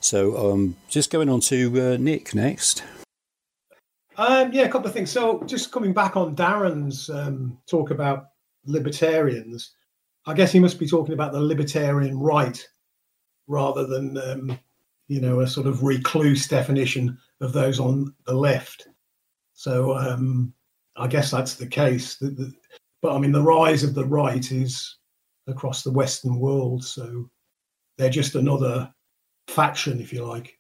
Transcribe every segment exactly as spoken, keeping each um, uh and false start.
So um, just going on to uh, Nick next. Um, yeah, a couple of things. So just coming back on Darren's um, talk about libertarians, I guess he must be talking about the libertarian right rather than, um, you know, a sort of recluse definition of those on the left. So um, I guess that's the case. The, the, but I mean, the rise of the right is across the Western world. So they're just another faction, if you like,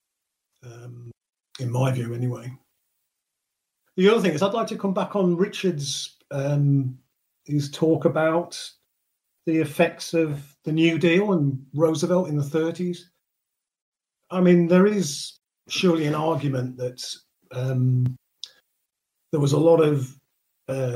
um, in my view anyway. The other thing is I'd like to come back on Richard's um, his talk about the effects of the New Deal and Roosevelt in the thirties. I mean, there is surely an argument that um, there was a lot of uh,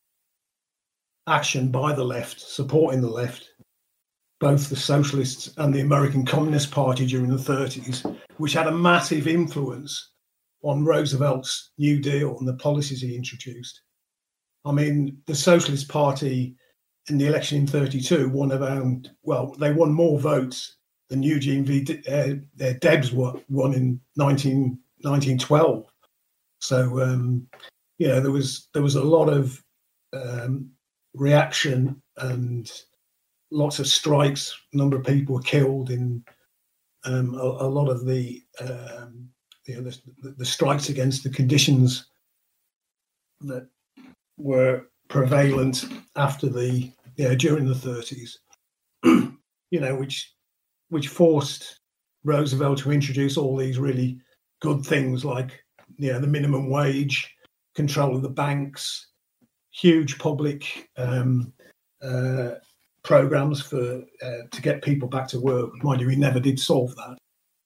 action by the left, supporting the left, both the Socialists and the American Communist Party during the thirties, which had a massive influence on Roosevelt's New Deal and the policies he introduced. I mean, the Socialist Party in the election in thirty-two won around, well, they won more votes than Eugene V. De- uh, Debs won in nineteen, nineteen twelve. So, um, you know, there was there was a lot of um, reaction and lots of strikes. A number of people were killed in um, a, a lot of the, um, you know, the, the strikes against the conditions that were prevalent after the, you know, during the thirties, you know, which which forced Roosevelt to introduce all these really good things like, you know, the minimum wage, control of the banks, huge public um, uh, programs for uh, to get people back to work. Mind you, he never did solve that.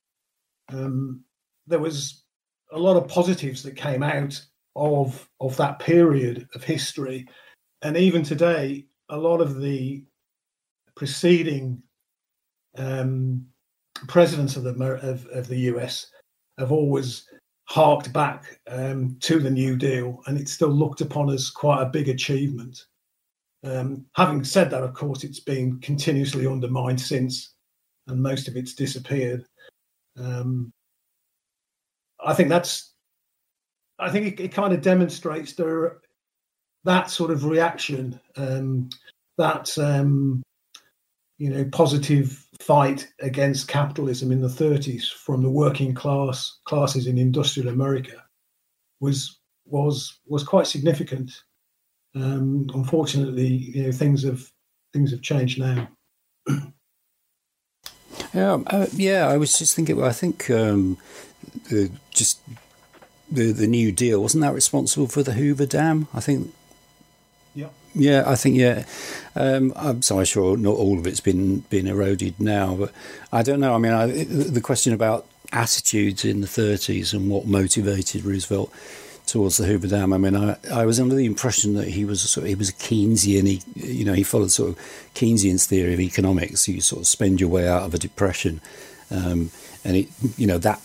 Um, there was a lot of positives that came out of of that period of history, and even today, a lot of the preceding um, presidents of the of, of the U S have always harked back um, to the New Deal, and it's still looked upon as quite a big achievement. Um, having said that, of course, it's been continuously undermined since, and most of it's disappeared. Um, I think that's. I think it, it kind of demonstrates there that sort of reaction, um, that um, you know, positive fight against capitalism in the thirties from the working class classes in industrial America was was was quite significant. Um, unfortunately, you know, things have things have changed now. Yeah, uh, yeah. I was just thinking. Well, I think um, the, just the the New Deal, wasn't that responsible for the Hoover Dam? I think. Yeah. Yeah, I think yeah. Um, I'm sorry, sure not all of it's been been eroded now, but I don't know. I mean, I, the question about attitudes in the thirties and what motivated Roosevelt towards the Hoover Dam. I mean, I, I was under the impression that he was sort of, he was a Keynesian. He, you know, he followed sort of Keynesian's theory of economics. You sort of spend your way out of a depression, um, and it, you know, that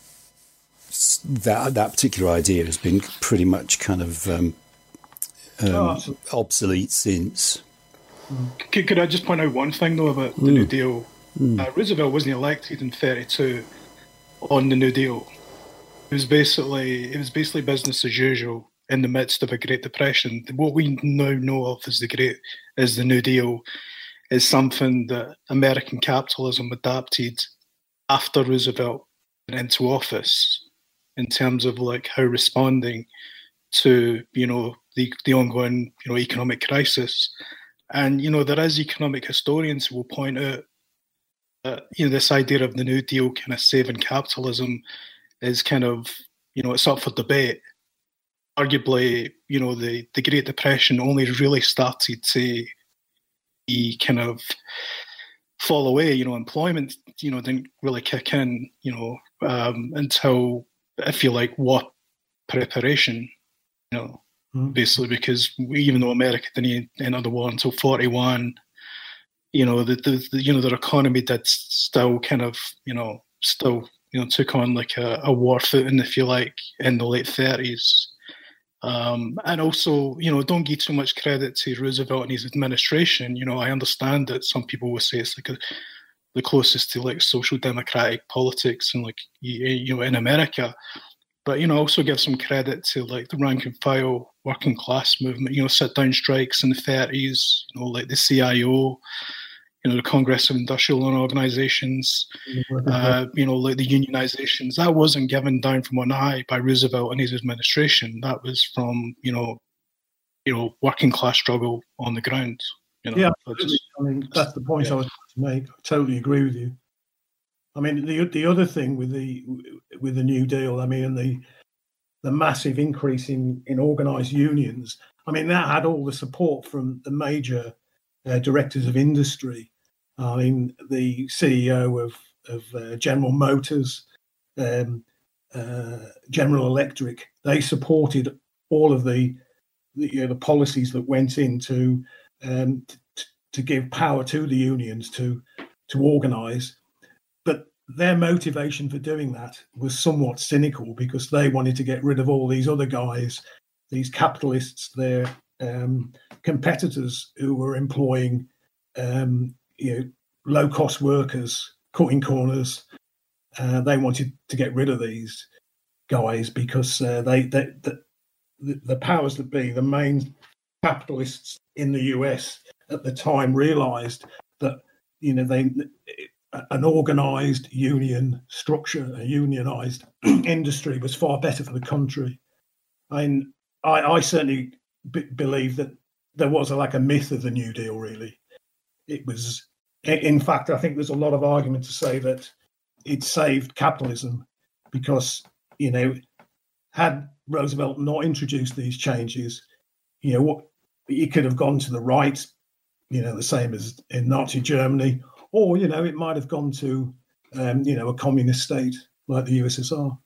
that that particular idea has been pretty much kind of um, um, oh, obsolete since. Could, could I just point out one thing though about the mm. New Deal? Mm. Uh, Roosevelt wasn't elected in thirty-two on the New Deal. It was basically it was basically business as usual in the midst of a Great Depression. What we now know of as the Great as the New Deal is something that American capitalism adapted after Roosevelt went into office in terms of like how responding to, you know, the the ongoing, you know, economic crisis. And, you know, there is economic historians who will point out that, you know, this idea of the New Deal kind of saving capitalism is kind of, you know, it's up for debate. Arguably, you know, the, the Great Depression only really started to be kind of fall away, you know, employment, you know, didn't really kick in, you know, um, until, I feel like, war preparation, you know, mm-hmm. basically because we, even though America didn't enter the war until forty-one, you know, the, the, the you know, their economy did still kind of, you know, still, you know, took on like a, a war footing, if you like, in the late thirties. Um, and also, you know, don't give too much credit to Roosevelt and his administration. You know, I understand that some people will say it's like a the closest to like social democratic politics and like you know in America. But you know, also give some credit to like the rank and file working class movement. You know, sit down strikes in the thirties. You know, like the C I O. You know, the Congress of Industrial Organizations. Uh, you know, like the unionizations. That wasn't given down from on high by Roosevelt and his administration. That was from you know, you know, working class struggle on the ground. You know, yeah, just, I mean that's the point yeah. I was trying to make. I totally agree with you. I mean, the the other thing with the with the New Deal, I mean, the the massive increase in, in organised unions. I mean, that had all the support from the major uh, directors of industry. I mean, the C E O of of uh, General Motors, um, uh, General Electric, they supported all of the the, you know, the policies that went into um, t- to give power to the unions to to organise. But their motivation for doing that was somewhat cynical because they wanted to get rid of all these other guys, these capitalists, their um, competitors who were employing um, you know, low-cost workers, cutting corners. Uh, they wanted to get rid of these guys because uh, they, they the, the powers that be, the main capitalists in the U S at the time, realised that you know they an organised union structure, a unionised industry was far better for the country. I mean, I, I certainly b- believe that there was a, like a myth of the New Deal. Really, it was. In fact, I think there's a lot of argument to say that it saved capitalism because you know had Roosevelt not introduced these changes, you know what, it could have gone to the right, you know, the same as in Nazi Germany. Or, you know, it might have gone to, um, you know, a communist state like the U S S R.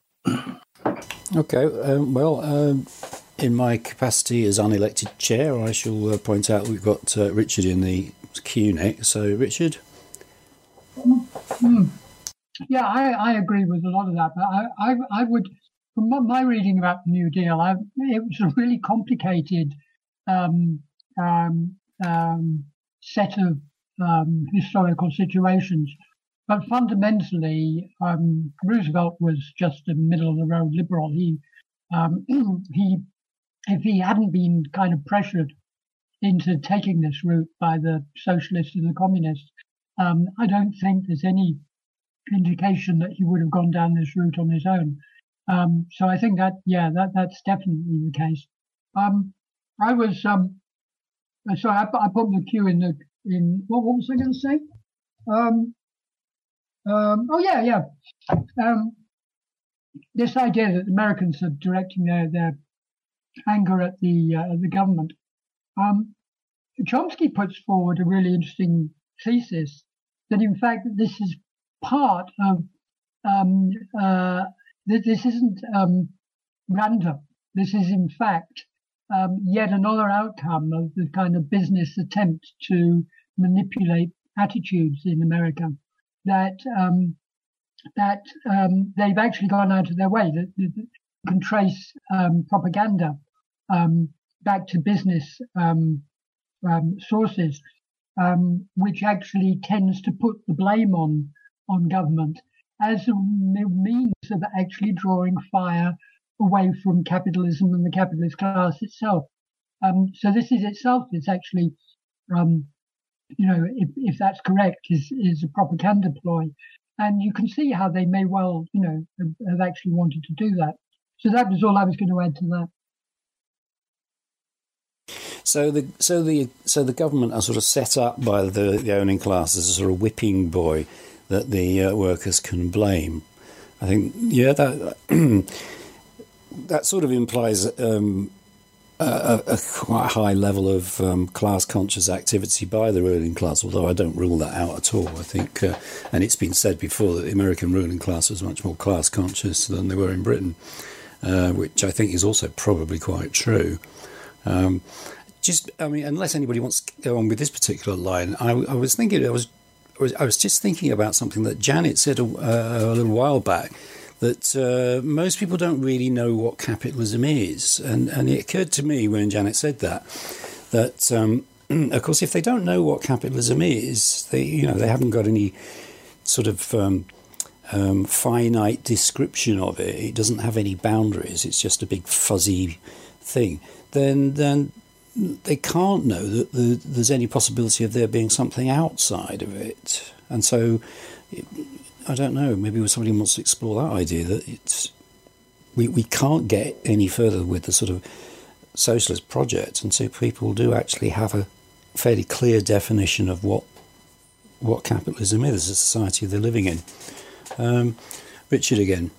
Okay, um, well, um, in my capacity as unelected chair, I shall uh, point out we've got uh, Richard in the queue next. So, Richard? Mm. Yeah, I, I agree with a lot of that. But I, I, I would, from my reading about the New Deal, I, it was a really complicated um, um, um, set of Um, historical situations, but fundamentally, um, Roosevelt was just a middle-of-the-road liberal. He, um, he, if he hadn't been kind of pressured into taking this route by the socialists and the communists, um, I don't think there's any indication that he would have gone down this route on his own. Um, so I think that, yeah, that that's definitely the case. Um, I was, um, sorry, I, I put the queue in the. In what, what was I going to say? Um, um, oh yeah, yeah. Um, this idea that the Americans are directing their their anger at the uh, the government. Um, Chomsky puts forward a really interesting thesis that in fact this is part of um, uh, that this isn't um, random. This is in fact. Um, yet another outcome of the kind of business attempt to manipulate attitudes in America, that um, that um, they've actually gone out of their way. That, that you can trace um, propaganda um, back to business um, um, sources, um, which actually tends to put the blame on on government as a means of actually drawing fire away from capitalism and the capitalist class itself. Um, so this is itself is actually, um, you know, if, if that's correct, is is a propaganda ploy. And you can see how they may well, you know, have, have actually wanted to do that. So that was all I was going to add to that. So the so the so the government are sort of set up by the, the owning class as a sort of whipping boy that the uh, workers can blame. I think, yeah, that. That sort of implies um, a, a quite high level of um, class-conscious activity by the ruling class, although I don't rule that out at all. I think, uh, and it's been said before, that the American ruling class was much more class-conscious than they were in Britain, uh, which I think is also probably quite true. Um, just, I mean, unless anybody wants to go on with this particular line, I, I was thinking, I was, I was, I was just thinking about something that Janet said a, a little while back, that uh, most people don't really know what capitalism is. And, and it occurred to me when Janet said that, that, um, of course, if they don't know what capitalism is, they, you know, they haven't got any sort of um, um, finite description of it, it doesn't have any boundaries, it's just a big fuzzy thing, then then they can't know that the, there's any possibility of there being something outside of it. And so, it, I don't know, maybe somebody wants to explore that idea that it's we, we can't get any further with the sort of socialist project until people do actually have a fairly clear definition of what what capitalism is, the society they're living in. Um, Richard again.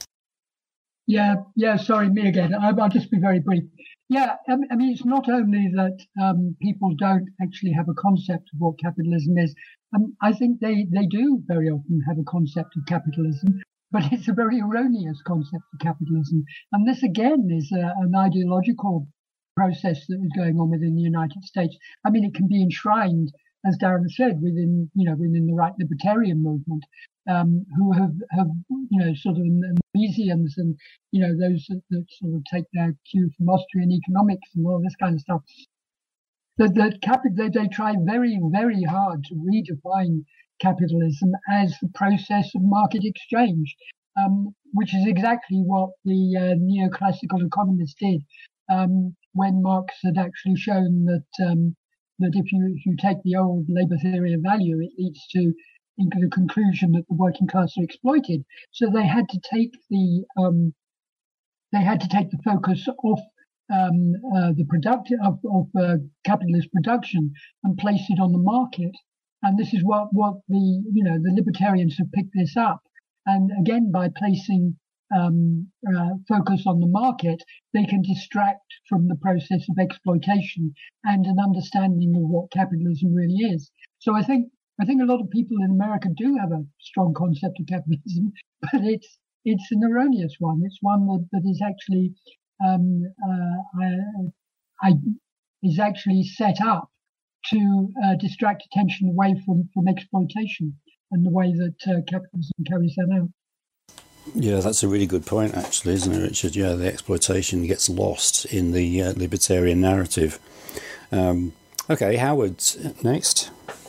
Yeah, yeah, sorry, me again. I, I'll just be very brief. Yeah, I, I mean, it's not only that um, people don't actually have a concept of what capitalism is. Um, I think they, they do very often have a concept of capitalism, but it's a very erroneous concept of capitalism. And this, again, is a, an ideological process that is going on within the United States. I mean, it can be enshrined, as Darren said, within, you know, within the right libertarian movement, um, who have, have, you know, sort of the Misesians and, you know, those that, that sort of take their cue from Austrian economics and all this kind of stuff. That the capital, they, they try very, very hard to redefine capitalism as the process of market exchange, um, which is exactly what the uh, neoclassical economists did um, when Marx had actually shown that um, that if you if you take the old labour theory of value, it leads to the conclusion that the working class are exploited. So they had to take the um, they had to take the focus off um, uh, the product of, of uh, capitalist production and place it on the market. And this is what what the you know the libertarians have picked this up. And again, by placing um, uh, focus on the market, they can distract from the process of exploitation and an understanding of what capitalism really is. So I think I think a lot of people in America do have a strong concept of capitalism, but it's it's an erroneous one. It's one that, that is actually um, uh, I, I, is actually set up to uh, distract attention away from, from exploitation and the way that uh, capitalism carries that out. Yeah, that's a really good point, actually, isn't it, Richard? Yeah, the exploitation gets lost in the uh, libertarian narrative. Um, okay, Howard, next.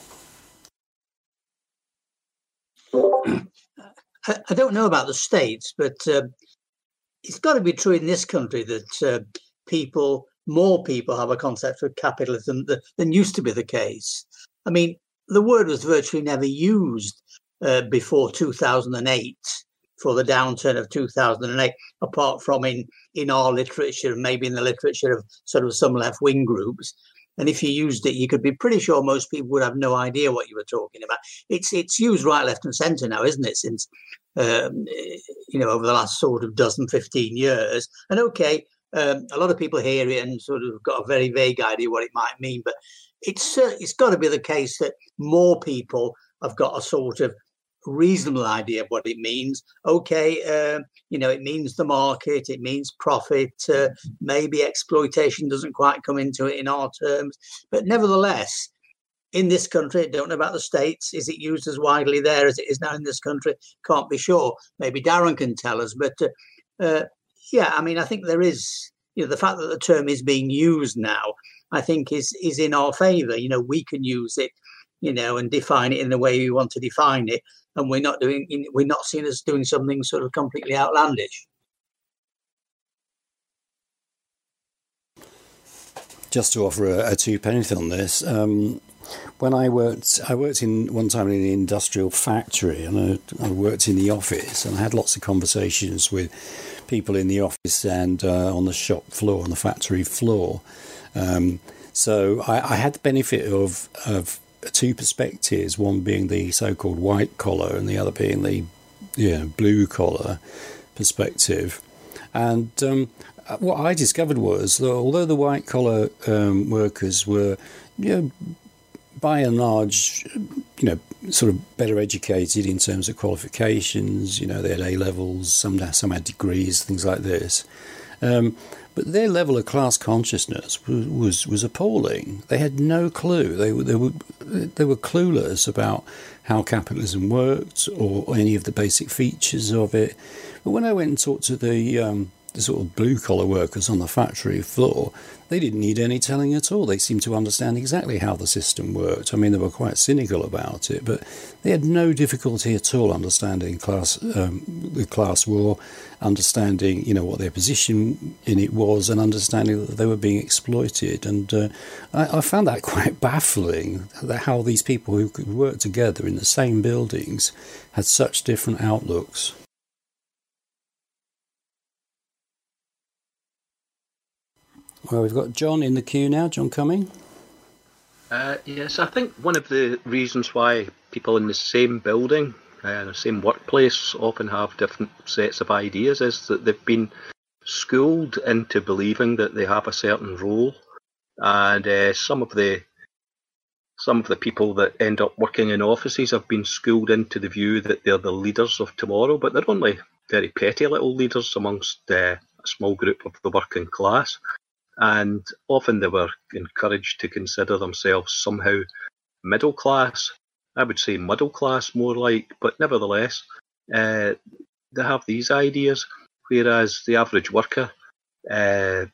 I don't know about the States, but uh, it's got to be true in this country that uh, people, more people have a concept of capitalism than, than used to be the case. I mean, the word was virtually never used uh, before two thousand eight, for the downturn of two thousand eight, apart from in, in our literature, maybe in the literature of sort of some left-wing groups. And if you used it, you could be pretty sure most people would have no idea what you were talking about. It's it's used right, left and centre now, isn't it, since, um, you know, over the last sort of dozen, fifteen years. And okay, um, a lot of people hear it and sort of got a very vague idea what it might mean. But it's, uh, it's got to be the case that more people have got a sort of reasonable idea of what it means. Okay, uh, you know, it means the market, it means profit, uh, maybe exploitation doesn't quite come into it in our terms, but nevertheless, in this country, I don't know about the States, is it used as widely there as it is now in this country? Can't be sure. Maybe Darren can tell us, but uh, uh, yeah, I mean, I think there is, you know, the fact that the term is being used now, I think is is in our favour. You know, we can use it, you know, and define it in the way we want to define it. And we're not doing, we're not seen as doing something sort of completely outlandish. Just to offer a, a two penny on this, um, when I worked, I worked in one time in an industrial factory, and I, I worked in the office, and I had lots of conversations with people in the office and uh, on the shop floor, on the factory floor. Um, so I, I had the benefit of of. two perspectives, one being the so-called white collar and the other being the you know, blue collar perspective. And um, what I discovered was that although the white collar um, workers were, you know, by and large, you know, sort of better educated in terms of qualifications, you know, they had A levels, some some had degrees, things like this. Um, But their level of class consciousness was, was was appalling. They had no clue. They were they were they were clueless about how capitalism worked or any of the basic features of it. But when I went and talked to the um, the sort of blue-collar workers on the factory floor, they didn't need any telling at all. They seemed to understand exactly how the system worked. I mean, they were quite cynical about it, but they had no difficulty at all understanding class, um, the class war, understanding, you know, what their position in it was, and understanding that they were being exploited. And uh, I, I found that quite baffling, that how these people who could work together in the same buildings had such different outlooks. Well, we've got John in the queue now. John Cumming. Uh, yes, I think one of the reasons why people in the same building, uh, the same workplace, often have different sets of ideas is that they've been schooled into believing that they have a certain role, and uh, some of the some of the people that end up working in offices have been schooled into the view that they're the leaders of tomorrow, but they're only very petty little leaders amongst uh, a small group of the working class. And often they were encouraged to consider themselves somehow middle class. I would say middle class more like, but nevertheless, uh, they have these ideas, whereas the average worker uh,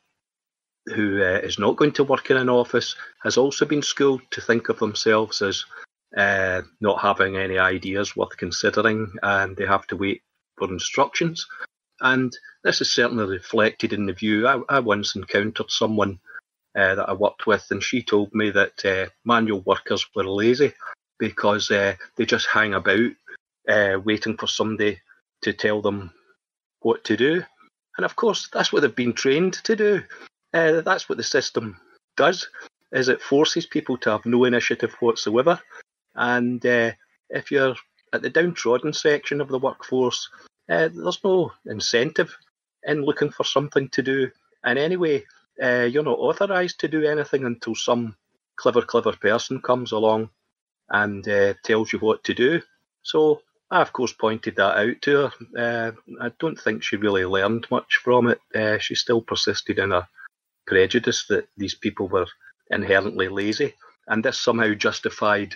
who uh, is not going to work in an office has also been schooled to think of themselves as uh, not having any ideas worth considering, and they have to wait for instructions. And this is certainly reflected in the view. I, I once encountered someone uh, that I worked with, and she told me that uh, manual workers were lazy because uh, they just hang about uh, waiting for somebody to tell them what to do. And of course, that's what they've been trained to do. Uh, that's what the system does, is it forces people to have no initiative whatsoever. And uh, if you're at the downtrodden section of the workforce, Uh, there's no incentive in looking for something to do. And anyway, uh, you're not authorised to do anything until some clever, clever person comes along and uh, tells you what to do. So I, of course, pointed that out to her. Uh, I don't think she really learned much from it. Uh, she still persisted in a prejudice that these people were inherently lazy. And this somehow justified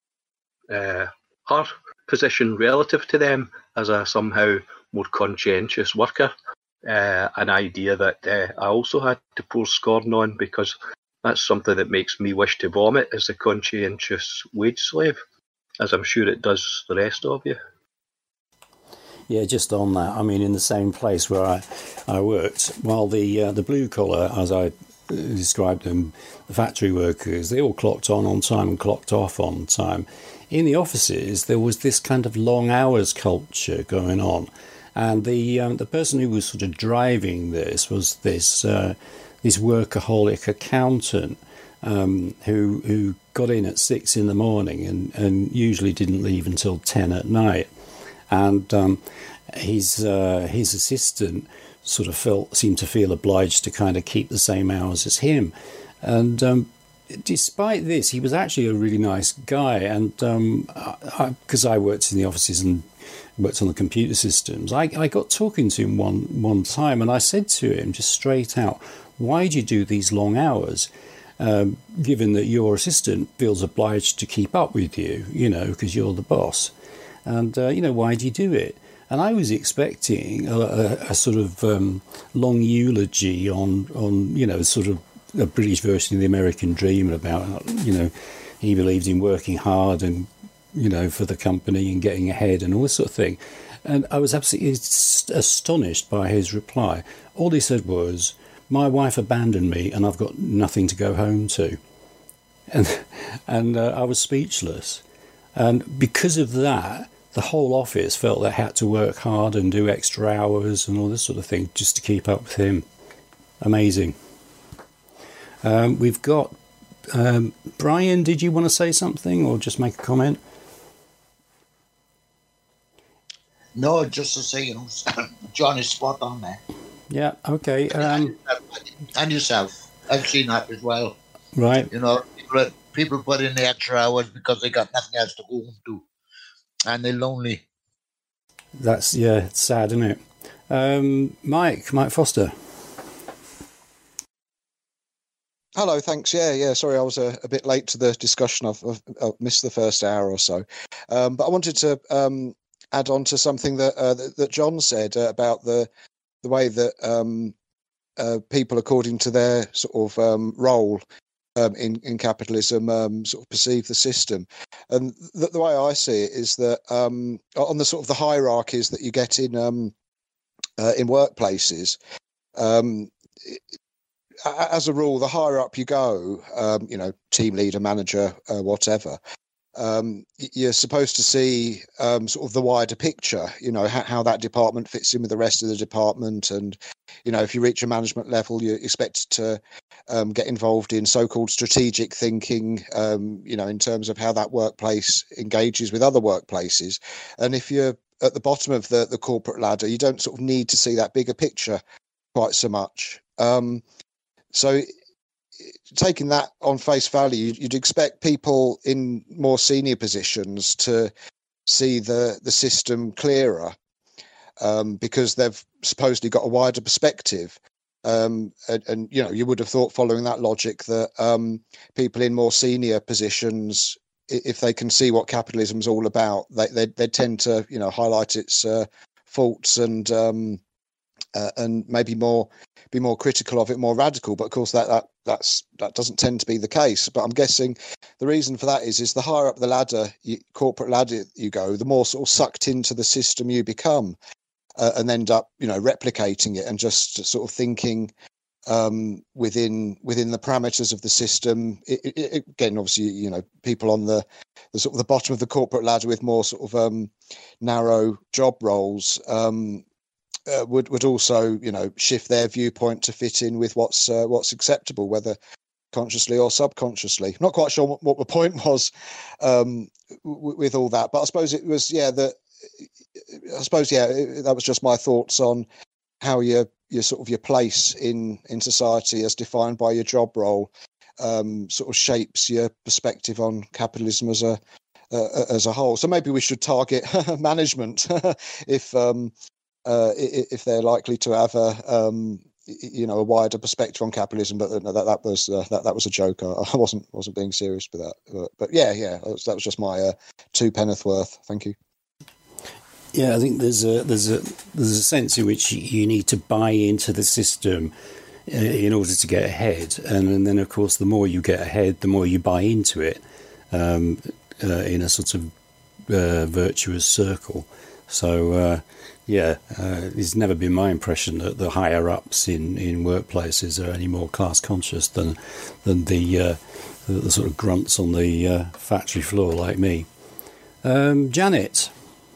uh, her position relative to them as a somehow more conscientious worker, uh, an idea that uh, I also had to pour scorn on, because that's something that makes me wish to vomit as a conscientious wage slave, as I'm sure it does the rest of you. Yeah, just on that, I mean, in the same place where I, I worked, while the uh, the blue collar, as I described them, the factory workers, they all clocked on on time and clocked off on time. In the offices, there was this kind of long hours culture going on, and the um, the person who was sort of driving this was this uh, this workaholic accountant um, who who got in at six in the morning and, and usually didn't leave until ten at night, and um, his uh, his assistant sort of felt seemed to feel obliged to kind of keep the same hours as him, and um, despite this, he was actually a really nice guy. And because um, I, I worked in the offices and worked on the computer systems, I, I got talking to him one one time, and I said to him just straight out, "Why do you do these long hours? Um, given that your assistant feels obliged to keep up with you, you know, because you're the boss, and uh, you know, why do you do it?" And I was expecting a, a, a sort of um, long eulogy on on you know, sort of a British version of the American dream about, you know, he believed in working hard and, you know, for the company and getting ahead and all this sort of thing. And I was absolutely astonished by his reply. All he said was, "My wife abandoned me and I've got nothing to go home to." And, and uh, I was speechless. And because of that, the whole office felt they had to work hard and do extra hours and all this sort of thing just to keep up with him. Amazing. Um, we've got um, Brian. Did you want to say something or just make a comment? No, just to say, you know, John is spot on there. Yeah. Okay. Um, and yourself, I've seen that as well. Right. You know, people, people put in the extra hours because they got nothing else to go home to, and they're lonely. That's yeah, it's sad, isn't it? Um, Mike, Mike Foster. Hello, thanks. Yeah, yeah. Sorry, I was a, a bit late to the discussion. I've, I've, I've missed the first hour or so. Um, but I wanted to um, add on to something that uh, that, that John said uh, about the the way that um, uh, people, according to their sort of um, role um, in in capitalism, um, sort of perceive the system. And the, the way I see it is that um, on the sort of the hierarchies that you get in um, uh, in workplaces. Um, as a rule, the higher up you go, um, you know, team leader, manager, uh, whatever, um, you're supposed to see um, sort of the wider picture, you know, how, how that department fits in with the rest of the department. And, you know, if you reach a management level, you're expected to um, get involved in so-called strategic thinking, um, you know, in terms of how that workplace engages with other workplaces. And if you're at the bottom of the, the corporate ladder, you don't sort of need to see that bigger picture quite so much. Um, so taking that on face value, you'd expect people in more senior positions to see the, the system clearer um, because they've supposedly got a wider perspective. Um, and, and, you know, you would have thought, following that logic, that um, people in more senior positions, if they can see what capitalism's all about, they, they, they tend to, you know, highlight its uh, faults and um, uh, and maybe more be more critical of it, more radical. But of course, that that that's that doesn't tend to be the case. But I'm guessing the reason for that is is the higher up the ladder, you, corporate ladder you go, the more sort of sucked into the system you become, uh, and end up, you know, replicating it and just sort of thinking um, within within the parameters of the system. It, it, again, obviously, you know, people on the the sort of the bottom of the corporate ladder with more sort of um, narrow job roles. Um, Uh, would would also, you know, shift their viewpoint to fit in with what's uh, what's acceptable, whether consciously or subconsciously. I'm not quite sure what, what the point was um, w- with all that, but I suppose it was, yeah, that I suppose, yeah, it, that was just my thoughts on how your your sort of your place in in society, as defined by your job role, um, sort of shapes your perspective on capitalism as a uh, as a whole. So maybe we should target management if. Um, Uh, if they're likely to have a, um, you know, a wider perspective on capitalism, but that that was uh, that that was a joke. I wasn't wasn't being serious with that. But, but yeah, yeah, that was, that was just my uh, two penneth worth. Thank you. Yeah, I think there's a there's a there's a sense in which you need to buy into the system in order to get ahead, and, and then of course the more you get ahead, the more you buy into it um, uh, in a sort of uh, virtuous circle. So. Uh, Yeah, uh, it's never been my impression that the higher ups in, in workplaces are any more class conscious than than the uh, the, the sort of grunts on the uh, factory floor like me. Um, Janet,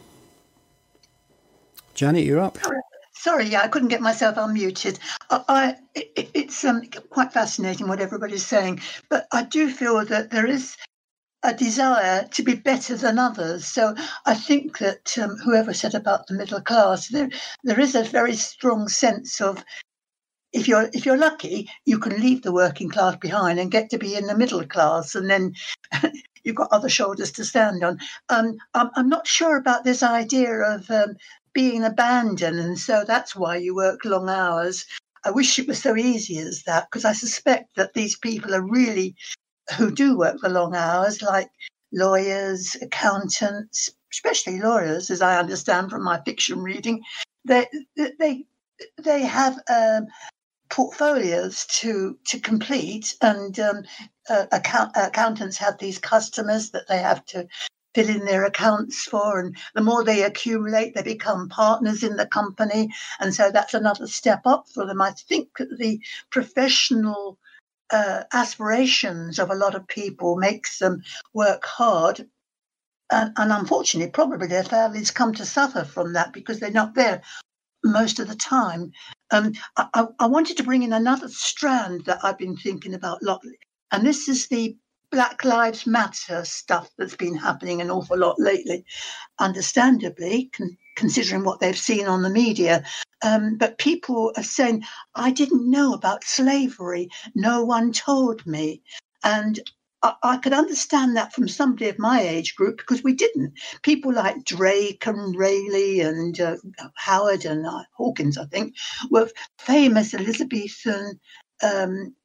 Janet, you're up. Sorry, yeah, I couldn't get myself unmuted. I, I it, it's um, quite fascinating what everybody's saying, but I do feel that there is a desire to be better than others. So I think that um, whoever said about the middle class, there there is a very strong sense of if you're if you're lucky, you can leave the working class behind and get to be in the middle class, and then you've got other shoulders to stand on. Um, I'm, I'm not sure about this idea of um, being abandoned, and so that's why you work long hours. I wish it was so easy as that, because I suspect that these people are really who do work for long hours, like lawyers, accountants, especially lawyers, as I understand from my fiction reading, they they they have um, portfolios to to complete, and um, uh, account, accountants have these customers that they have to fill in their accounts for, and the more they accumulate, they become partners in the company, and so that's another step up for them. I think the professional Uh, aspirations of a lot of people makes them work hard, and, and unfortunately probably their families come to suffer from that because they're not there most of the time. Um, I, I, I wanted to bring in another strand that I've been thinking about a lot, and this is the Black Lives Matter stuff that's been happening an awful lot lately, understandably, con- considering what they've seen on the media. Um, but people are saying, I didn't know about slavery. No one told me. And I, I could understand that from somebody of my age group, because we didn't. People like Drake and Rayleigh and uh, Howard and uh, Hawkins, I think, were famous Elizabethan um,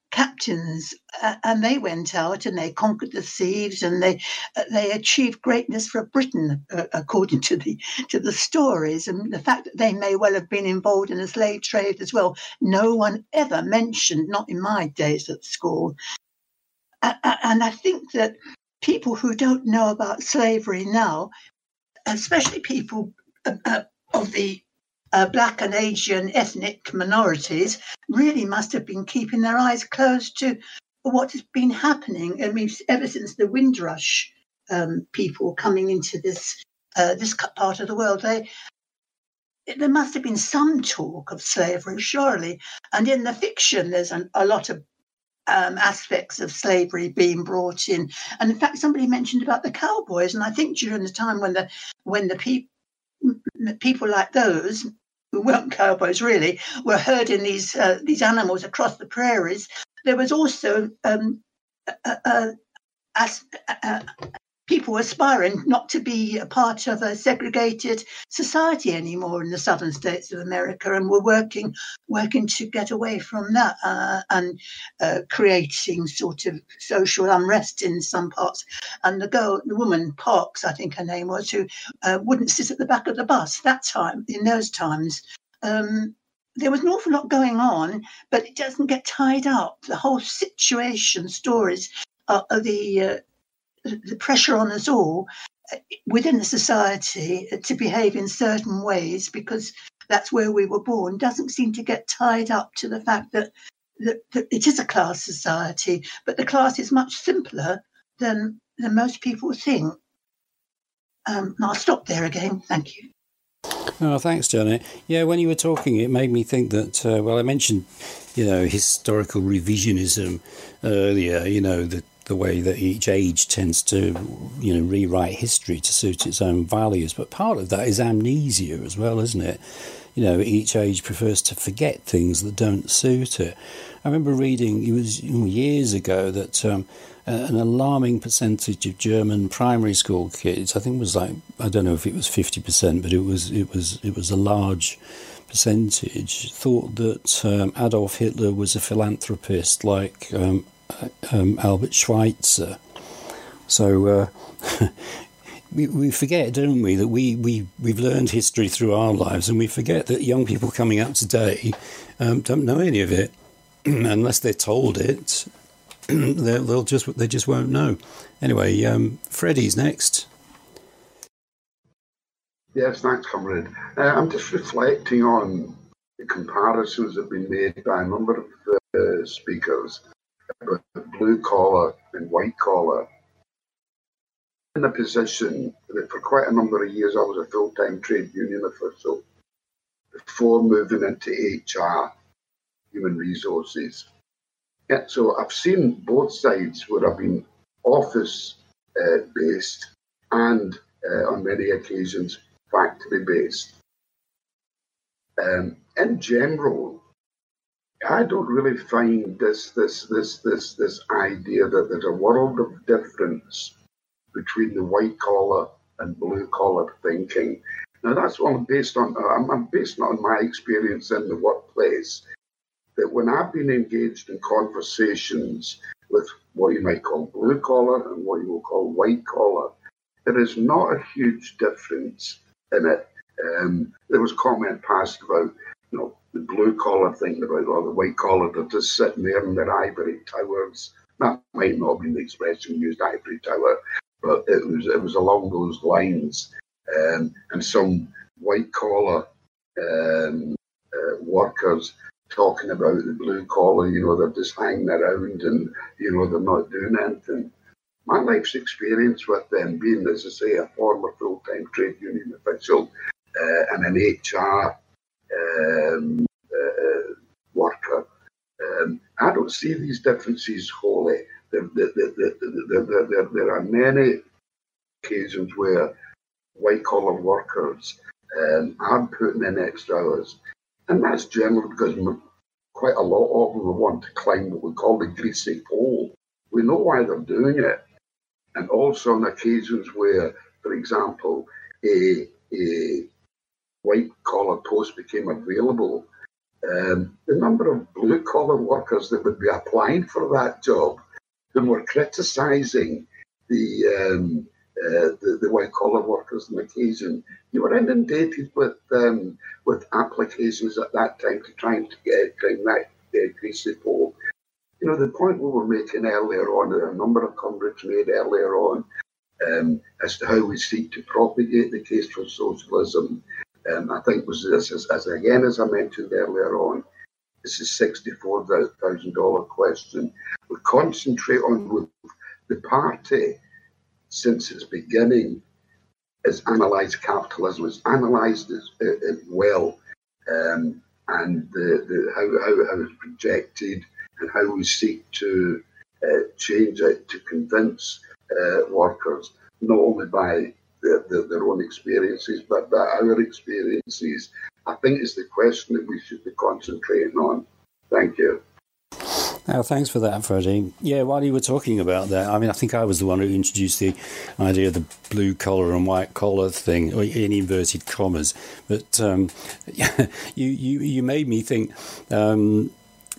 captains, uh, and they went out and they conquered the seas, and they uh, they achieved greatness for Britain, uh, according to the to the stories. And the fact that they may well have been involved in the slave trade as well, no one ever mentioned, not in my days at school. Uh, and I think that people who don't know about slavery now, especially people uh, uh, of the Uh, black and Asian ethnic minorities, really must have been keeping their eyes closed to what has been happening. I mean, ever since the Windrush um, people coming into this uh, this part of the world, they there must have been some talk of slavery, surely. And in the fiction, there's an, a lot of um, aspects of slavery being brought in. And in fact, somebody mentioned about the cowboys, and I think during the time when the when the people people like those, who weren't cowboys really, were herding these uh, these animals across the prairies, there was also um, uh, uh, as, uh, people aspiring not to be a part of a segregated society anymore in the southern states of America, and were working working to get away from that uh, and uh, creating sort of social unrest in some parts. And the girl, the woman Parks, I think her name was, who uh, wouldn't sit at the back of the bus that time, in those times. Um, there was an awful lot going on, but it doesn't get tied up. The whole situation, stories, uh, are the uh, the pressure on us all within the society to behave in certain ways because that's where we were born, doesn't seem to get tied up to the fact that, that, that it is a class society, but the class is much simpler than, than most people think. Um, I'll stop there again. Thank you. Oh, thanks, Janet. Yeah, when you were talking, it made me think that, uh, well, I mentioned, you know, historical revisionism earlier, you know, the the way that each age tends to, you know, rewrite history to suit its own values. But part of that is amnesia as well, isn't it? You know, each age prefers to forget things that don't suit it. I remember reading, it was years ago, that um, an alarming percentage of German primary school kids, I think it was like, I don't know if it was fifty percent, but it was it was it was a large percentage, thought that um, Adolf Hitler was a philanthropist like um, um, Albert Schweitzer. So uh, we, we forget, don't we, that we, we, we've learned history through our lives, and we forget that young people coming up today um, don't know any of it. Unless they're told it, they'll just they just won't know. Anyway, um, Freddie's next. Yes, thanks, comrade. Uh, I'm just reflecting on the comparisons that have been made by a number of uh, speakers about blue collar and white collar. In a position that for quite a number of years I was a full-time trade union official before moving into H R, human resources. Yeah, so I've seen both sides where I've been office uh, based and uh, on many occasions factory based. Um, in general, I don't really find this this this this this idea that there's a world of difference between the white collar and blue collar thinking. Now that's what I'm based on. I'm, I'm based on my experience in the workplace. That when I've been engaged in conversations with what you might call blue collar and what you will call white collar, there is not a huge difference in it. Um, there was comment passed about, you know, the blue collar thinking about, or the white collar, they're just sitting there in their ivory towers. That might not have been the expression used, ivory tower, but it was it was along those lines. Um, and some white collar um, uh, workers talking about the blue collar, you know, they're just hanging around and, you know, they're not doing anything. My life's experience with them being, as I say, a former full-time trade union official uh, and an H R um, uh, worker, um, I don't see these differences wholly. There, there, there, there, there, there are many occasions where white-collar workers um, are putting in extra hours. And that's generally because quite a lot of them want to climb what we call the greasy pole. We know why they're doing it. And also on occasions where, for example, a, a white-collar post became available, um, the number of blue-collar workers that would be applying for that job who were criticising the, um, uh, the the white-collar workers on occasion. You were inundated with um, with applications at that time to try and get trying that increase the poll. You know, the point we were making earlier on, and a number of comrades made earlier on, um, as to how we seek to propagate the case for socialism. Um, I think was this, as, as again, as I mentioned earlier on, this is sixty-four thousand dollars question. We concentrate on with the party since its beginning has analysed capitalism, has analysed it, it, it well, um, and the, the, how, how, how it's projected and how we seek to uh, change it to convince uh, workers, not only by The, the, their own experiences, but by our experiences, I think is the question that we should be concentrating on. Thank you. Oh, thanks for that, Freddie. Yeah, while you were talking about that, I mean, I think I was the one who introduced the idea of the blue collar and white collar thing, or in inverted commas. But um, yeah, you, you you made me think. Um,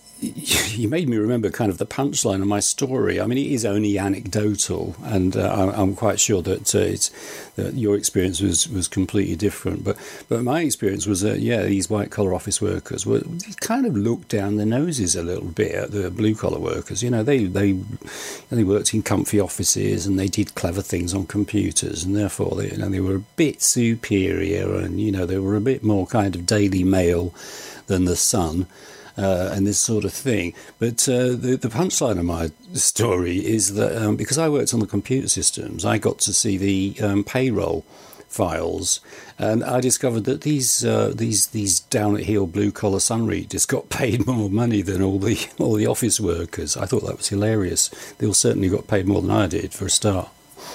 You made me remember kind of the punchline of my story. I mean, it is only anecdotal, and uh, I'm quite sure that uh, it's that your experience was, was completely different. But but my experience was that yeah, these white collar office workers were kind of looked down their noses a little bit at the blue collar workers. You know, they they they worked in comfy offices and they did clever things on computers, and therefore they you know, they were a bit superior, and you know they were a bit more kind of Daily Mail than the Sun. Uh, and this sort of thing. But uh, the, the punchline of my story is that um, because I worked on the computer systems, I got to see the um, payroll files, and I discovered that these uh, these these down at heel blue collar sun readers got paid more money than all the all the office workers. I thought that was hilarious. They all certainly got paid more than I did for a start.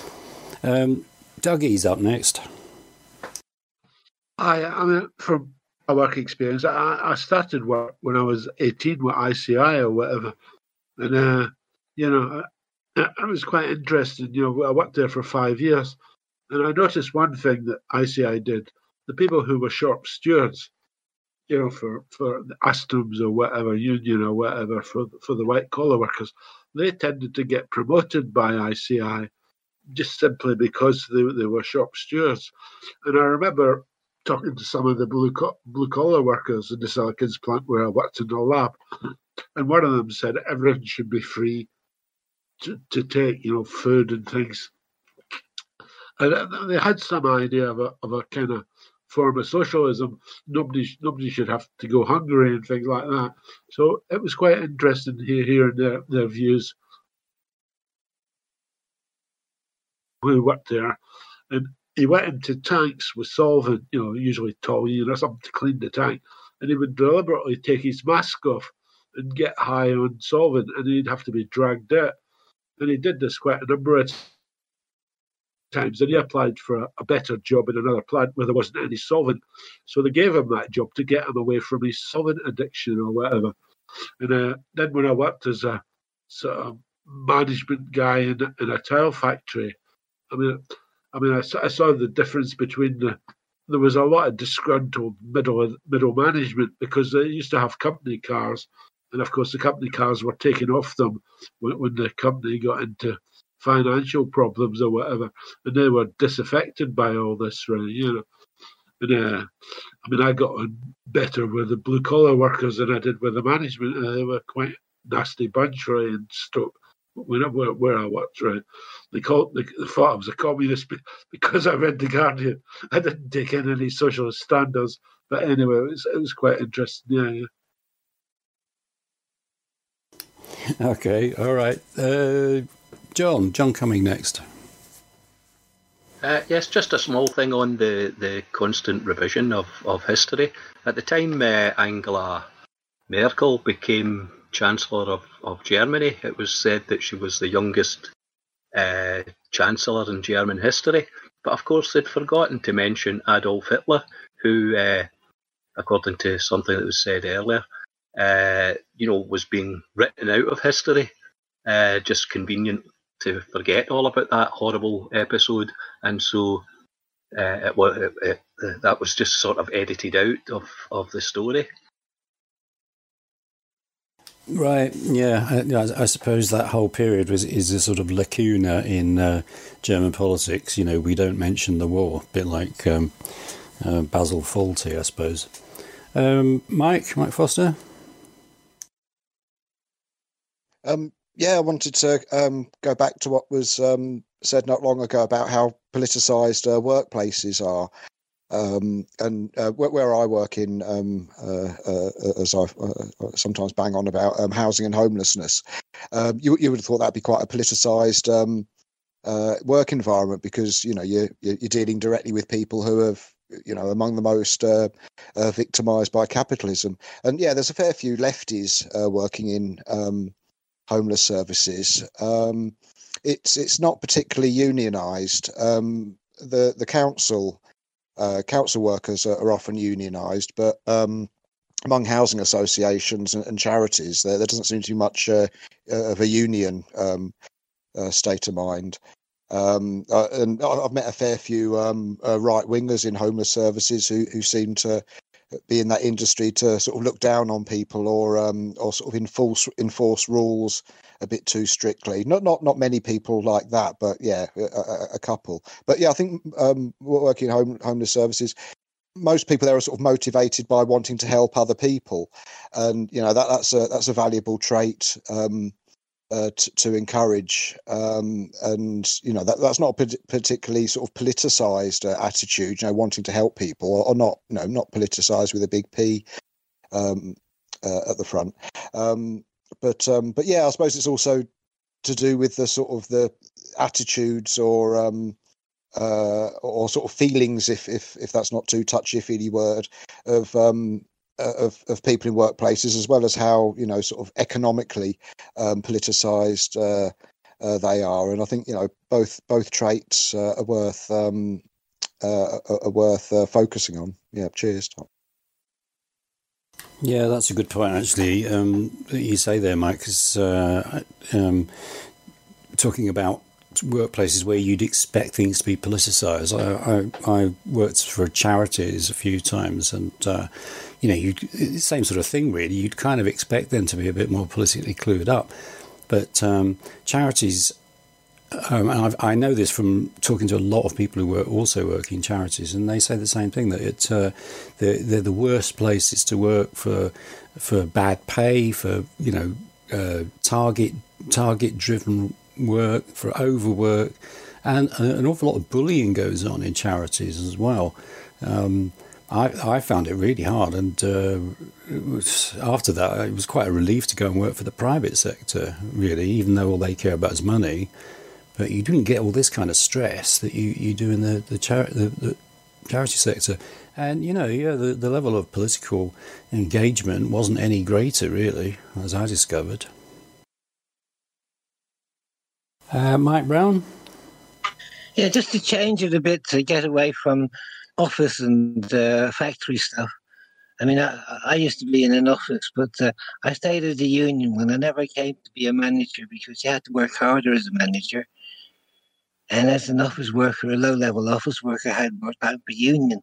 Um, Dougie's up next. I I mean from. My work experience. I, I started work when I was eighteen with I C I or whatever, and uh, you know, I, I was quite interested. You know, I worked there for five years, and I noticed one thing that I C I did: the people who were shop stewards, you know, for for the Alstom's or whatever union or whatever for for the white collar workers, they tended to get promoted by I C I just simply because they they were shop stewards, and I remember talking to some of the blue co- blue collar workers in the Silicons plant where I worked in the lab, and one of them said everyone should be free to, to take, you know, food and things. And they had some idea of a of a kind of form of socialism. Nobody nobody should have to go hungry and things like that. So it was quite interesting here hearing their, their views. We worked there, and he went into tanks with solvent, you know, usually toluene or something to clean the tank, and he would deliberately take his mask off and get high on solvent, and he'd have to be dragged out. And he did this quite a number of times, and he applied for a, a better job in another plant where there wasn't any solvent. So they gave him that job to get him away from his solvent addiction or whatever. And uh, then when I worked as a sort of management guy in, in a tile factory, I mean, I mean, I saw, I saw the difference between the. There was a lot of disgruntled middle middle management because they used to have company cars, and of course the company cars were taken off them when, when the company got into financial problems or whatever, and they were disaffected by all this, really, you know. And uh, I mean, I got on better with the blue collar workers than I did with the management. Uh, they were quite nasty bunch, really, and Stoke. Where, where I worked, right? They called. They, they thought I was a communist because I read the Guardian. I didn't take in any socialist standards, but anyway, it was, it was quite interesting. Yeah, yeah. Okay, all right. Uh, John, John coming next. Uh, yes, just a small thing on the, the constant revision of, of history. At the time, uh, Angela Merkel became Chancellor of, of Germany, it was said that she was the youngest uh, Chancellor in German history. But of course, they'd forgotten to mention Adolf Hitler, who, uh, according to something that was said earlier, uh, you know, was being written out of history. Uh, just convenient to forget all about that horrible episode, and so uh, it, it, it, that was just sort of edited out of, of the story. Right, yeah. I, I suppose that whole period was is a sort of lacuna in uh, German politics. You know, we don't mention the war, a bit like um, uh, Basil Fawlty, I suppose. Um, Mike, Mike Foster? Um, yeah, I wanted to um, go back to what was um, said not long ago about how politicised uh, workplaces are. Um, and uh, where, where I work in, um, uh, uh, as I uh, sometimes bang on about um, housing and homelessness, um, you, you would have thought that'd be quite a politicised um, uh, work environment because you know you're you're dealing directly with people who have you know among the most uh, uh, victimised by capitalism. And yeah, there's a fair few lefties uh, working in um, homeless services. Um, it's it's not particularly unionised. Um, the the council. Uh, council workers are, are often unionised, but um, among housing associations and, and charities, there, there doesn't seem to be much uh, of a union um, uh, state of mind. Um, uh, and I've met a fair few um, uh, right wingers in homeless services who, who seem to be in that industry to sort of look down on people or um, or sort of enforce enforce rules a bit too strictly. Not not not many people like that, but yeah, a, a couple. But yeah, I think um, working in home, homeless services, most people there are sort of motivated by wanting to help other people, and you know that that's a that's a valuable trait um, uh, to, to encourage. Um, and you know that that's not a particularly sort of politicised uh, attitude. You know, wanting to help people, or, or not, you know, not politicised with a big P um, uh, at the front. Um, But um, but yeah, I suppose it's also to do with the sort of the attitudes or um, uh, or sort of feelings, if if if that's not too touchy feely word, of um, of of people in workplaces, as well as how you know sort of economically um, politicised uh, uh, they are. And I think you know both both traits uh, are worth um, uh, are worth uh, focusing on. Yeah, cheers, Tom. Yeah, that's a good point, actually, um, that you say there, Mike, because uh, um, talking about workplaces where you'd expect things to be politicised. I, I, I worked for charities a few times and, uh, you know, you'd, the same sort of thing, really. You'd kind of expect them to be a bit more politically clued up. But um, charities... Um, and I've, I know this from talking to a lot of people who work, also work in charities, and they say the same thing, that it, uh, they're, they're the worst places to work for for bad pay, for you know uh, target target driven work, for overwork, and an awful lot of bullying goes on in charities as well. Um, I, I found it really hard, and uh, it was, after that, it was quite a relief to go and work for the private sector, really, even though all they care about is money. But you didn't get all this kind of stress that you, you do in the the, chari- the the charity sector. And, you know, yeah, the, the level of political engagement wasn't any greater, really, as I discovered. Uh, Mike Brown? Yeah, just to change it a bit, to get away from office and uh, factory stuff. I mean, I, I used to be in an office, but uh, I stayed at the union when I never came to be a manager because you had to work harder as a manager. And as an office worker, a low-level office worker, I had worked out for union.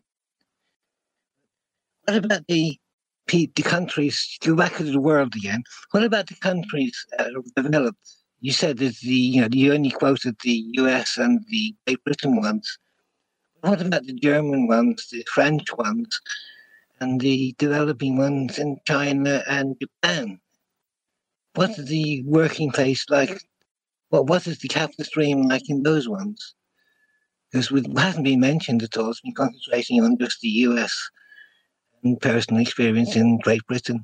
What about the the countries? Go back to the world again. What about the countries that are developed? You said that the you know you only quoted the U S and the Great Britain ones. What about the German ones, the French ones, and the developing ones in China and Japan? What is the working place like? What what is the capital stream like in those ones? Because it hasn't been mentioned at all. It's been concentrating on just the U S and personal experience in Great Britain.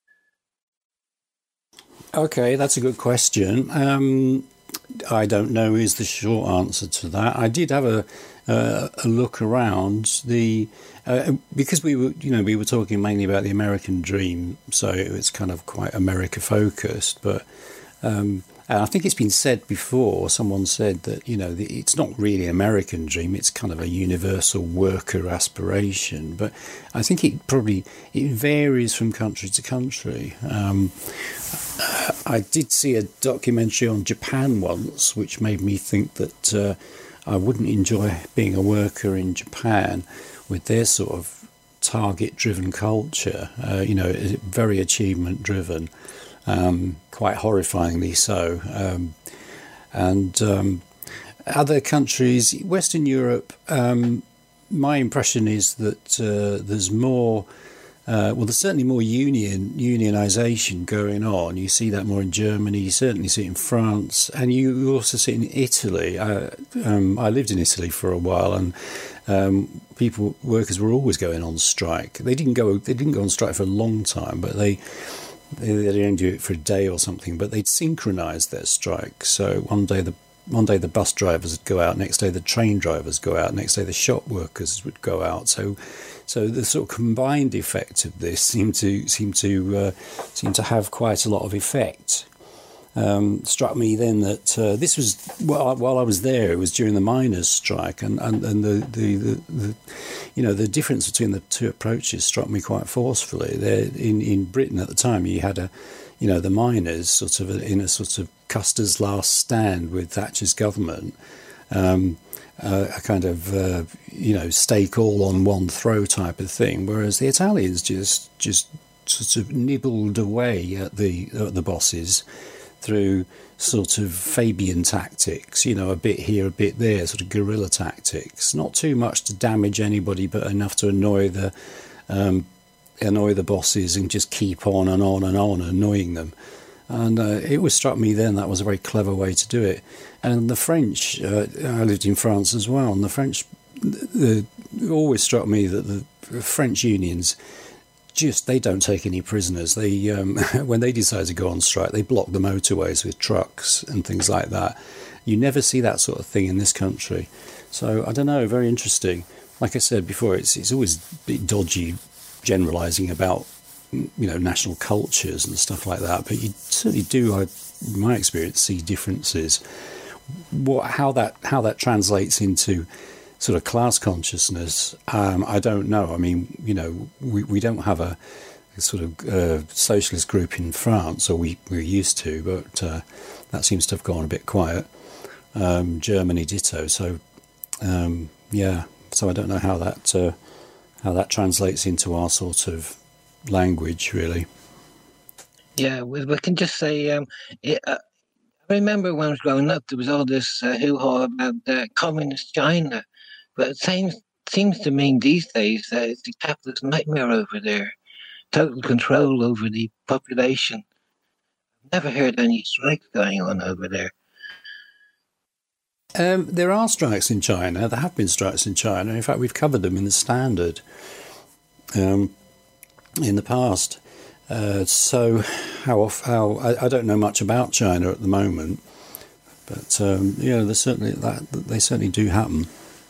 Okay, that's a good question. Um, I don't know is the short answer to that. I did have a uh, a look around the uh, because we were you know we were talking mainly about the American dream, so it was kind of quite America focused. But um, and I think it's been said before. Someone said that you know the, it's not really an American dream; it's kind of a universal worker aspiration. But I think it probably it varies from country to country. Um, I did see a documentary on Japan once, which made me think that uh, I wouldn't enjoy being a worker in Japan with their sort of target-driven culture, uh, you know, very achievement-driven. um, quite horrifyingly so. Um, and um, other countries, Western Europe, um, my impression is that uh, there's more. Uh, well, there's certainly more union unionisation going on. You see that more in Germany. You certainly see it in France, and you also see it in Italy. I, um, I lived in Italy for a while, and um, people, workers were always going on strike. They didn't go. They didn't go on strike for a long time, but they they, they didn't do it for a day or something. But they'd synchronise their strike. So one day the one day the bus drivers would go out. Next day the train drivers go out. Next day the shop workers would go out. So. So the sort of combined effect of this seemed to seem to uh, seem to have quite a lot of effect. Um, struck me then that uh, this was well, while I was there. It was during the miners' strike, and and, and the, the, the, the you know the difference between the two approaches struck me quite forcefully. There in, in Britain at the time, you had a you know the miners sort of in a sort of Custer's last stand with Thatcher's government. Um, Uh, a kind of, uh, you know, stake all on one throw type of thing, whereas the Italians just just sort of nibbled away at the at the bosses through sort of Fabian tactics, you know, a bit here, a bit there, sort of guerrilla tactics. Not too much to damage anybody, but enough to annoy the um, annoy the bosses and just keep on and on and on annoying them. And uh, it was struck me then that was a very clever way to do it. And the French, uh, I lived in France as well, and the French, the, it always struck me that the French unions just, they don't take any prisoners. They, um, when they decide to go on strike, they block the motorways with trucks and things like that. You never see that sort of thing in this country. So, I don't know, very interesting. Like I said before, it's, it's always a bit dodgy generalising about you know, national cultures and stuff like that, but you certainly do, I, in my experience, see differences. What, how that how that translates into sort of class consciousness, um, I don't know. I mean, you know, we, we don't have a, a sort of uh, socialist group in France, or we, we're used to, but uh, that seems to have gone a bit quiet. Um, Germany ditto. So, um, yeah, so I don't know how that uh, how that translates into our sort of language, really. Yeah, we, we can just say, um, it, uh, I remember when I was growing up, there was all this uh, hoo-ha about uh, communist China, but it seems, seems to mean these days that it's the capitalist nightmare over there, total control over the population. I've never heard any strikes going on over there. Um, there are strikes in China. There have been strikes in China. In fact, we've covered them in the Standard. Um, in the past. Uh, so how off, how I, I don't know much about China at the moment, but um, yeah, there's certainly that they certainly do happen.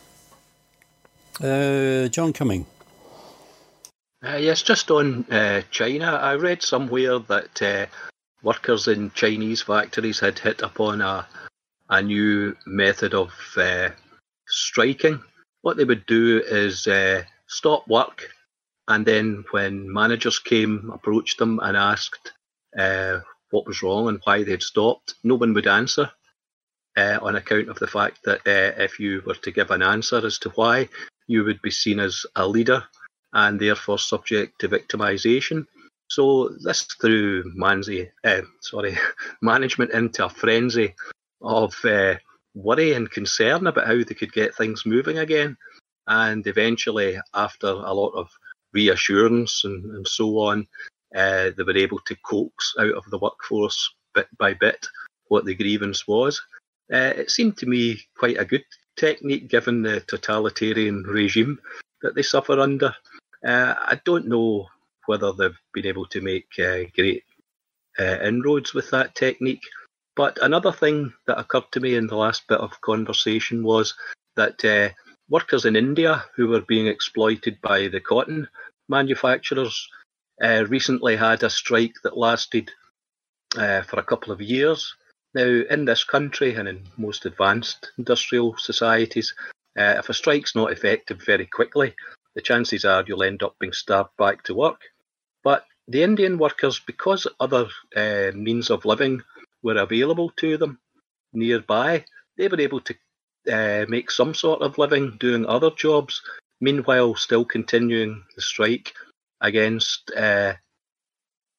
Uh, John Cumming. Uh, yes, just on uh, China, I read somewhere that uh, workers in Chinese factories had hit upon a a new method of uh, striking. What they would do is uh, stop work. And then when managers came, approached them and asked uh, what was wrong and why they'd stopped, no one would answer uh, on account of the fact that uh, if you were to give an answer as to why, you would be seen as a leader and therefore subject to victimisation. So this threw Manzi, uh, sorry, management into a frenzy of uh, worry and concern about how they could get things moving again. And eventually, after a lot of reassurance and, and so on, uh, they were able to coax out of the workforce bit by bit what the grievance was. Uh, it seemed to me quite a good technique given the totalitarian regime that they suffer under. Uh, I don't know whether they've been able to make uh, great uh, inroads with that technique. But another thing that occurred to me in the last bit of conversation was that uh, workers in India who were being exploited by the cotton manufacturers uh, recently had a strike that lasted uh, for a couple of years. Now, in this country and in most advanced industrial societies, uh, if a strike's not effective very quickly, the chances are you'll end up being starved back to work. But the Indian workers, because other uh, means of living were available to them nearby, they were able to uh, make some sort of living doing other jobs, meanwhile still continuing the strike against uh,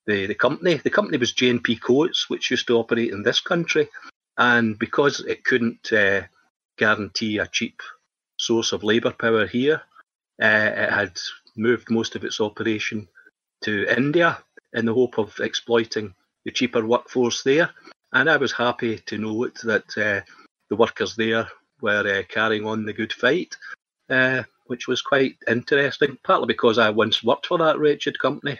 the, the company. The company was J and P Coates, which used to operate in this country. And because it couldn't uh, guarantee a cheap source of labour power here, uh, it had moved most of its operation to India in the hope of exploiting the cheaper workforce there. And I was happy to note that uh, the workers there were uh, carrying on the good fight, uh, which was quite interesting, partly because I once worked for that wretched company.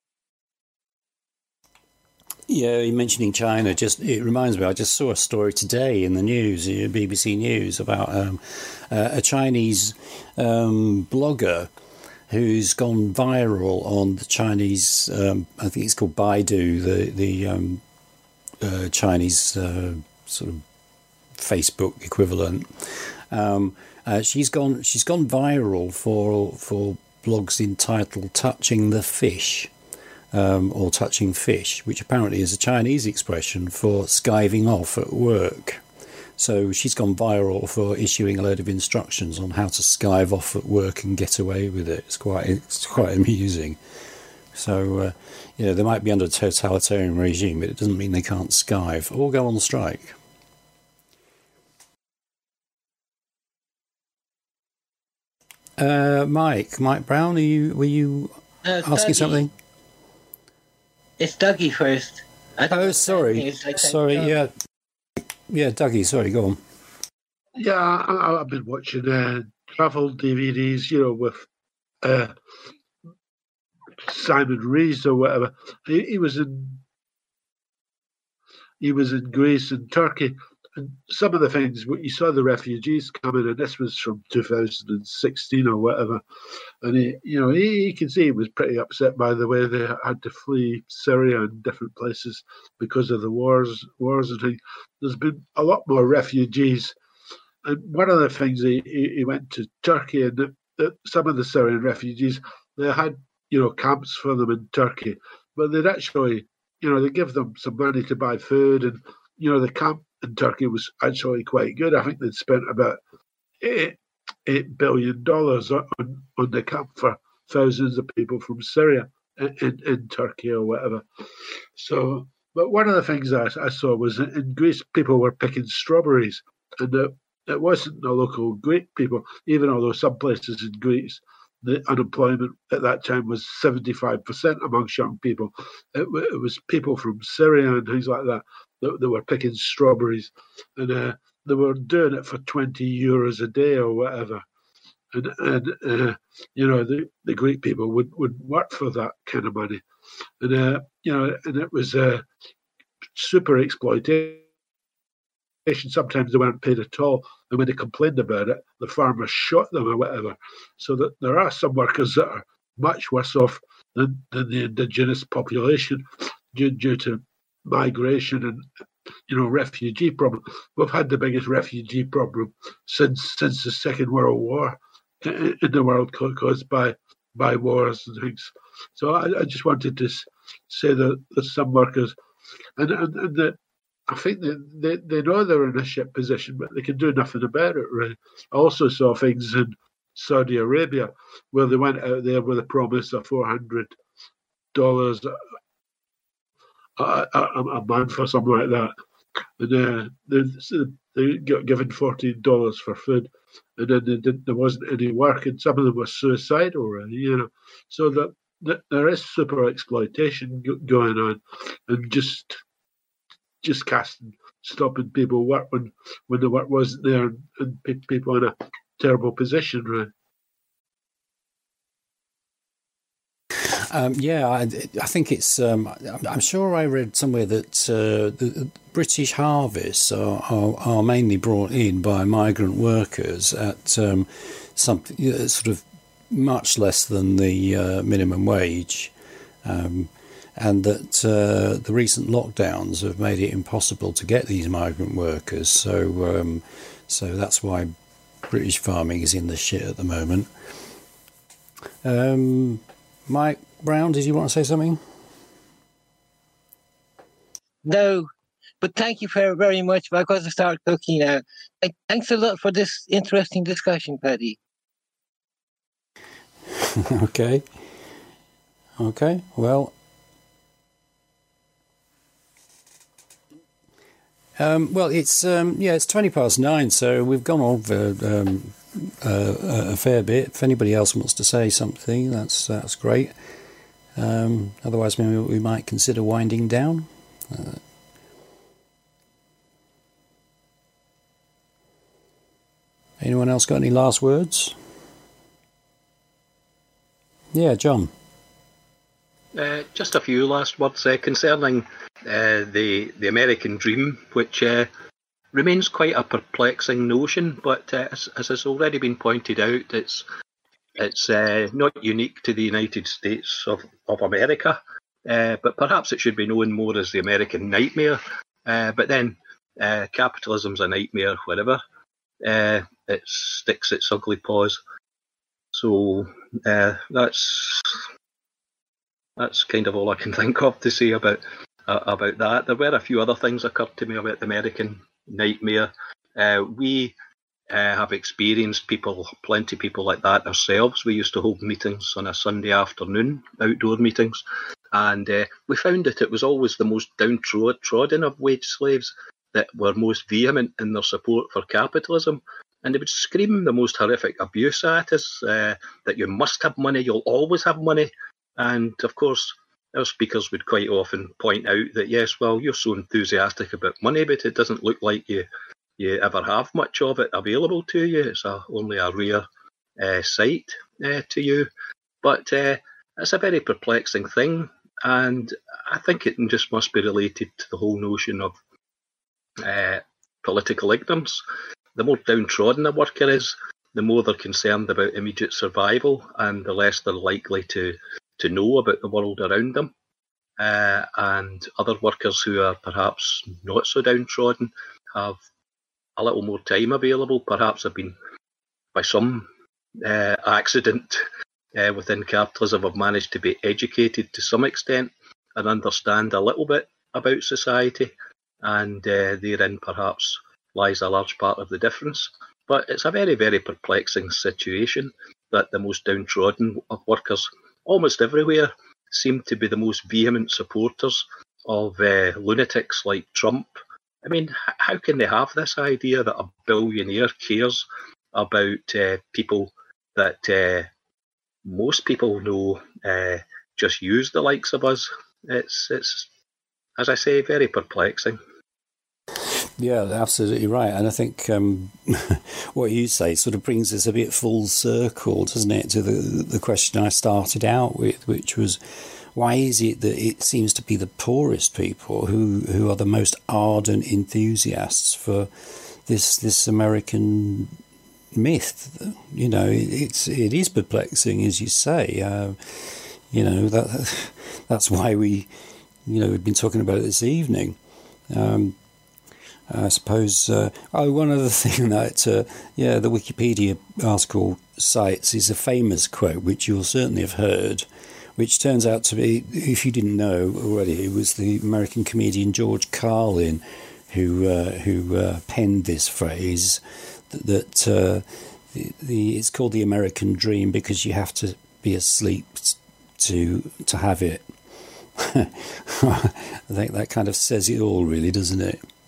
Yeah, you mentioning China, just it reminds me, I just saw a story today in the news, B B C News, about um, uh, a Chinese um, blogger who's gone viral on the Chinese, um, I think it's called Baidu, the, the um, uh, Chinese uh, sort of Facebook equivalent. Um, uh, she's gone she's gone viral for for blogs entitled Touching the Fish. Um, or touching fish, which apparently is a Chinese expression for skiving off at work. So she's gone viral for issuing a load of instructions on how to skive off at work and get away with it. It's quite it's quite amusing. So, uh, you know, they might be under a totalitarian regime, but it doesn't mean they can't skive or go on strike. Uh, Mike, Mike Brown, are you were you Uh, asking Dougie. something? It's Dougie first. I don't Oh, know sorry, if it's like- sorry, yeah, yeah, Dougie, sorry, go on. Yeah, I, I've been watching uh, travel D V Ds, you know, with uh, Simon Rees or whatever. He, he was in he was in Greece and Turkey, and some of the things you saw the refugees coming, and this was from two thousand sixteen or whatever. And he, you know, he, he can see he was pretty upset by the way they had to flee Syria and different places because of the wars, wars and things. There's been a lot more refugees. And one of the things he, he, he went to Turkey, and the, the, some of the Syrian refugees, they had, you know, camps for them in Turkey, but they'd actually, you know, they give them some money to buy food, and you know, the camp in Turkey was actually quite good. I think they'd spent about eight, eight billion dollars on, on the camp for thousands of people from Syria in, in, in Turkey or whatever. So, but one of the things I, I saw was in Greece, people were picking strawberries, and the, it wasn't the local Greek people, even although some places in Greece, the unemployment at that time was seventy-five percent amongst young people. It, it was people from Syria and things like that that, that were picking strawberries. And uh, they were doing it for twenty euros a day or whatever. And, and uh, you know, the, the Greek people would, would work for that kind of money. And, uh, you know, and it was uh, super exploitation. Sometimes they weren't paid at all. And when they complained about it, the farmers shot them or whatever. So that there are some workers that are much worse off than, than the indigenous population due, due to migration and, you know, refugee problem. We've had the biggest refugee problem since since the Second World War in, in the world, caused by by wars and things. So I, I just wanted to say that there's some workers, and and, and the, I think that they, they know they're in a shit position, but they can do nothing about it, really. I also saw things in Saudi Arabia where they went out there with a promise of four hundred dollars a, a, a month or something like that. And uh, they, they got given fourteen dollars for food, and then they didn't, there wasn't any work, and some of them were suicidal, really, you know. So that, that there is super exploitation going on, and just just casting, stopping people work when, when the work wasn't there, and, and put people in a terrible position, right? Um, yeah, I, I think it's. Um, I'm sure I read somewhere that uh, the British harvests are, are, are mainly brought in by migrant workers at um, something uh, sort of much less than the uh, minimum wage, um, and that uh, the recent lockdowns have made it impossible to get these migrant workers. So, um, so that's why British farming is in the shit at the moment. Um, Mike Brown, did you want to say something? No, but thank you very, very much. I've got to start cooking now. Thanks a lot for this interesting discussion, Paddy. Okay. Okay, well, Um, well, it's um, yeah, it's twenty past nine, so we've gone over um, uh, a fair bit. If anybody else wants to say something, that's that's great. Um, otherwise, maybe we might consider winding down. Uh, anyone else got any last words? Yeah, John. Uh, just a few last words uh, concerning uh, the the American dream, which uh, remains quite a perplexing notion. But uh, as, as has already been pointed out, it's it's uh, not unique to the United States of of America. Uh, but perhaps it should be known more as the American nightmare. Uh, but then uh, capitalism's a nightmare wherever uh, it sticks its ugly paws. So uh, that's. That's kind of all I can think of to say about uh, about that. There were a few other things occurred to me about the American nightmare. Uh, we uh, have experienced people, plenty of people like that ourselves. We used to hold meetings on a Sunday afternoon, outdoor meetings, and uh, we found that it was always the most downtrodden of wage slaves that were most vehement in their support for capitalism. And they would scream the most horrific abuse at us, uh, that you must have money, you'll always have money. And, of course, our speakers would quite often point out that, yes, well, you're so enthusiastic about money, but it doesn't look like you you ever have much of it available to you. It's a, only a rare uh, sight uh, to you. But uh, it's a very perplexing thing, and I think it just must be related to the whole notion of uh, political ignorance. The more downtrodden a worker is, the more they're concerned about immediate survival, and the less they're likely to to know about the world around them. Uh, and other workers who are perhaps not so downtrodden have a little more time available, perhaps have been, by some uh, accident uh, within capitalism, have managed to be educated to some extent and understand a little bit about society, and uh, therein perhaps lies a large part of the difference. But it's a very, very perplexing situation that the most downtrodden of workers almost everywhere seem to be the most vehement supporters of uh, lunatics like Trump. I mean, h- how can they have this idea that a billionaire cares about uh, people that uh, most people know uh, just use the likes of us? It's, it's, as I say, very perplexing. Yeah, absolutely right. And I think um, what you say sort of brings us a bit full circle, doesn't it, to the the question I started out with, which was, why is it that it seems to be the poorest people who, who are the most ardent enthusiasts for this this American myth? You know, it's it is perplexing, as you say. Uh, you know, that that's why we, you know, we've been talking about it this evening. Um, I suppose, uh, oh, one other thing that, uh, yeah, the Wikipedia article cites is a famous quote, which you'll certainly have heard, which turns out to be, if you didn't know already, it was the American comedian George Carlin who uh, who uh, penned this phrase, that, that uh, the, the it's called the American dream because you have to be asleep to to have it. I think that kind of says it all, really, doesn't it?